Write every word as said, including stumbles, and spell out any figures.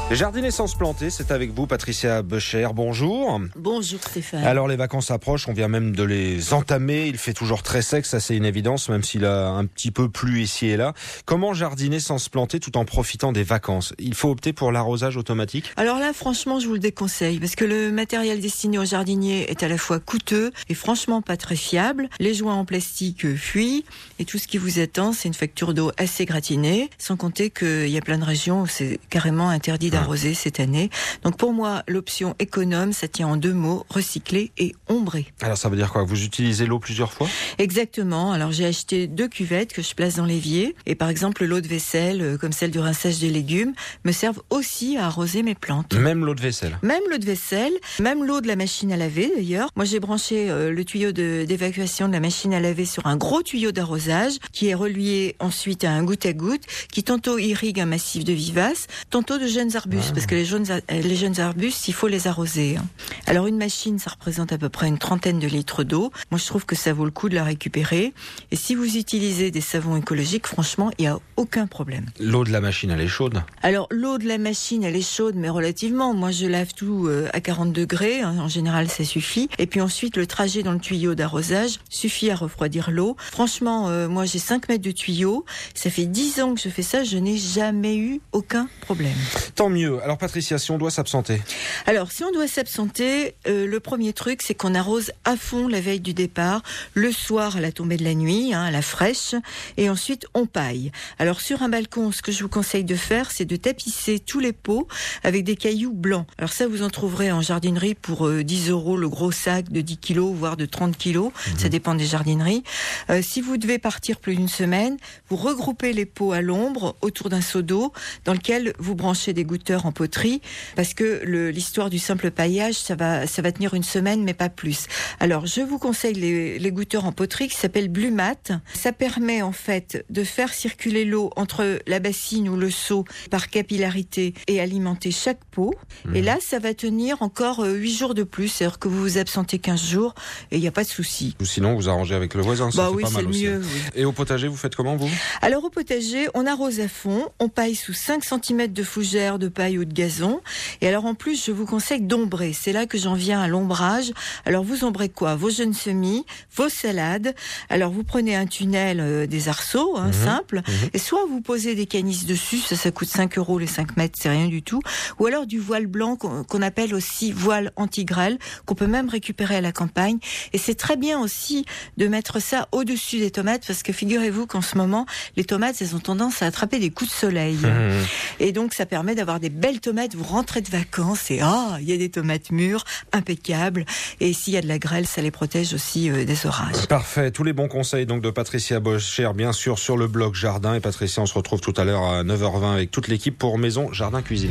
Jardiner sans se planter, c'est avec vous Patricia Boecher, bonjour. Bonjour Stéphane. Alors les vacances approchent, on vient même de les entamer, il fait toujours très sec, ça c'est une évidence, même s'il a un petit peu plu ici et là. Comment jardiner sans se planter tout en profitant des vacances? Il faut opter pour l'arrosage automatique? Alors là franchement je vous le déconseille, parce que le matériel destiné aux jardiniers est à la fois coûteux et franchement pas très fiable. Les joints en plastique fuient et tout ce qui vous attend c'est une facture d'eau assez gratinée, sans compter qu'il y a plein de régions où c'est carrément interdit d'arroser cette année. Donc pour moi, l'option économe, ça tient en deux mots, recycler et ombrer. Alors ça veut dire quoi? Vous utilisez l'eau plusieurs fois? Exactement. Alors j'ai acheté deux cuvettes que je place dans l'évier. Et par exemple, l'eau de vaisselle, comme celle du rinçage des légumes, me servent aussi à arroser mes plantes. Même l'eau de vaisselle? Même l'eau de vaisselle, même l'eau de la machine à laver d'ailleurs. Moi j'ai branché euh, le tuyau de, d'évacuation de la machine à laver sur un gros tuyau d'arrosage qui est relié ensuite à un goutte à goutte qui tantôt irrigue un massif de vivaces, tantôt de jeunes arbustes. Ah. Parce que les jeunes, les jeunes arbustes, il faut les arroser. Alors une machine, ça représente à peu près une trentaine de litres d'eau. Moi, je trouve que ça vaut le coup de la récupérer. Et si vous utilisez des savons écologiques, franchement, il n'y a aucun problème. L'eau de la machine, elle est chaude? Alors l'eau de la machine, elle est chaude, mais relativement. Moi, je lave tout à quarante degrés. En général, ça suffit. Et puis ensuite, le trajet dans le tuyau d'arrosage suffit à refroidir l'eau. Franchement, euh, moi, j'ai cinq mètres de tuyau. Ça fait dix ans que je fais ça. Je n'ai jamais eu aucun problème. Tant mieux. Alors Patricia, si on doit s'absenter? Alors si on doit s'absenter, euh, le premier truc c'est qu'on arrose à fond la veille du départ, le soir à la tombée de la nuit, hein, à la fraîche, et ensuite on paille. Alors sur un balcon, ce que je vous conseille de faire, c'est de tapisser tous les pots avec des cailloux blancs. Alors ça vous en trouverez en jardinerie pour euh, dix euros le gros sac de dix kilos, voire de trente kilos, mmh. Ça dépend des jardineries. Euh, si vous devez partir plus d'une semaine, vous regroupez les pots à l'ombre autour d'un seau d'eau dans lequel vous branchez des goutteurs en poterie, parce que le, l'histoire du simple paillage, ça va, ça va tenir une semaine, mais pas plus. Alors, je vous conseille les, les goutteurs en poterie qui s'appellent Blumat. Ça permet en fait de faire circuler l'eau entre la bassine ou le seau par capillarité et alimenter chaque pot. Mmh. Et là, ça va tenir encore huit jours de plus, c'est-à-dire que vous vous absentez quinze jours et il n'y a pas de souci. Ou sinon, vous arrangez avec le voisin, ça bah fait oui, pas mal aussi. Mieux, oui. Et au potager, vous faites comment, vous? Alors, au potager, on arrose à fond, on paille sous cinq centimètres de fougère, de paille ou de gazon. Et alors en plus, je vous conseille d'ombrer. C'est là que j'en viens à l'ombrage. Alors vous ombrez quoi? Vos jeunes semis, vos salades. Alors vous prenez un tunnel, euh, des arceaux, hein, mmh, simple, mmh. Et soit vous posez des canisses dessus, ça, ça coûte cinq euros les cinq mètres, c'est rien du tout. Ou alors du voile blanc qu'on, qu'on appelle aussi voile anti-grêle, qu'on peut même récupérer à la campagne. Et c'est très bien aussi de mettre ça au-dessus des tomates, parce que figurez-vous qu'en ce moment, les tomates, elles ont tendance à attraper des coups de soleil. Mmh. Et donc ça permet d'avoir des belles tomates. Vous rentrez de vacances et ah, il y a des tomates mûres, impeccables. Et s'il y a de la grêle, ça les protège aussi euh, des orages. Parfait. Tous les bons conseils donc de Patricia Boecher, bien sûr, sur le blog Jardin. Et Patricia, on se retrouve tout à l'heure à neuf heures vingt avec toute l'équipe pour Maison Jardin Cuisine.